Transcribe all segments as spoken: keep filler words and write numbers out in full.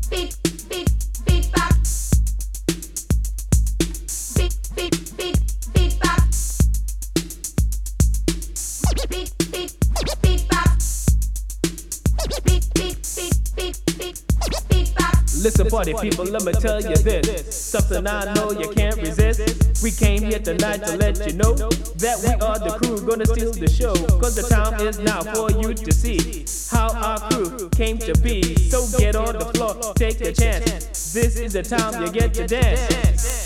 beat, beat, beat bop. Beat, beat, beat, beat bop. Beat, beat, beat bop. Beat, beat, beat, beat, beat, beat bop. Listen, party people, let me tell you this. Something I know you can't resist. We came here tonight to let you know that we are the crew gonna steal the show. Cause the time is now for you to see how our crew came to be. So get on the floor, take a chance. This is the time you get to dance.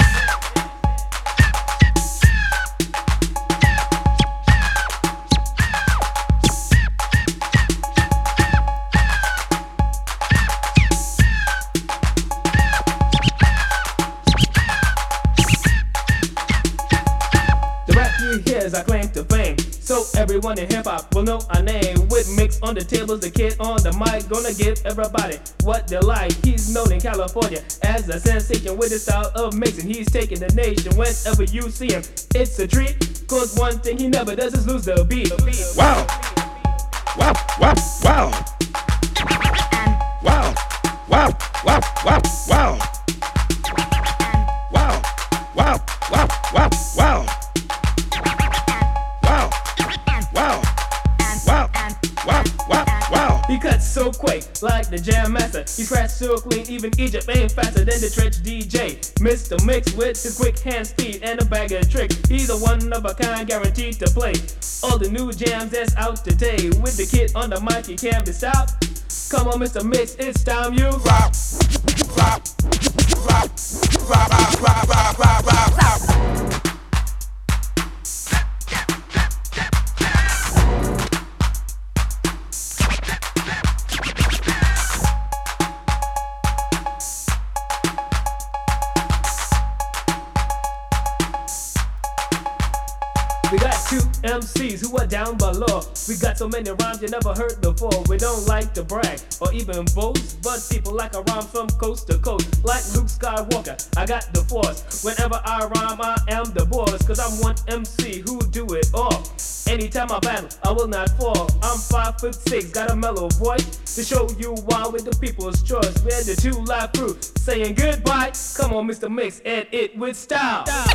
Here's our claim to fame, so everyone in hip-hop will know our name. With Mix on the tables, the kid on the mic, gonna give everybody what they like. He's known in California as a sensation with his style of mixing. He's taking the nation whenever you see him. It's a treat, cause one thing he never does is lose the beat. Wow! Wow, wow, wow! Wow! Wow, wow, wow, wow! Wow! Wow, wow, wow, wow! He cuts so quick, like the jam master. He scratches so clean, even Egypt ain't faster than the Trench D J. Mister Mix with his quick hand speed and a bag of tricks. He's a one of a kind, guaranteed to play all the new jams that's out today. With the kid on the mic, he can't be stopped. Come on, Mister Mix, it's time you rock, rock, rock, rock, rock, rock, rock, rock, rock, rock. We got two M Cs who are down below. We got so many rhymes you never heard before. We don't like to brag or even boast, but people like a rhyme from coast to coast. Like Luke Skywalker, I got the force. Whenever I rhyme, I am the boss. Cause I'm one M C who do it all. Anytime I battle, I will not fall. I'm five foot six, got a mellow voice to show you why with the people's choice. We're the two live crew saying goodbye. Come on, Mister Mix, and it with style. style.